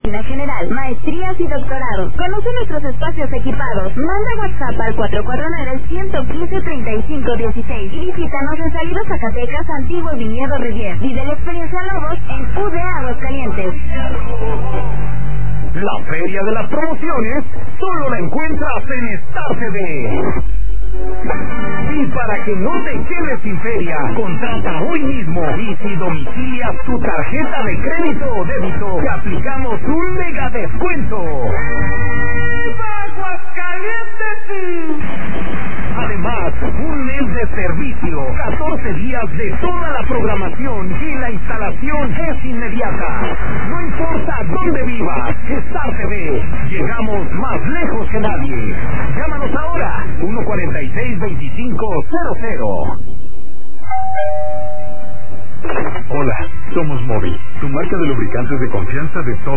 Medicina general, maestrías y doctorados. Conoce nuestros espacios equipados. Manda WhatsApp al 449-115-3516 y visítanos en Salido Zacatecas, Antiguo Viñedo Rivier. Vive la experiencia Lobos en UDA Aguascalientes. La feria de las promociones solo la encuentras en Star TV. Y para que no te quedes sin feria, contrata hoy mismo y si domicilias tu tarjeta de crédito o débito, te aplicamos un mega descuento. ¡Aguascalientes! Además, un mes de servicio, 14 días de toda la programación y la instalación es inmediata. No importa dónde vivas, Star TV, llegamos más lejos que nadie. Llámanos ahora, 146-2500. Hola, somos Móvil, tu marca de lubricantes de confianza de todo.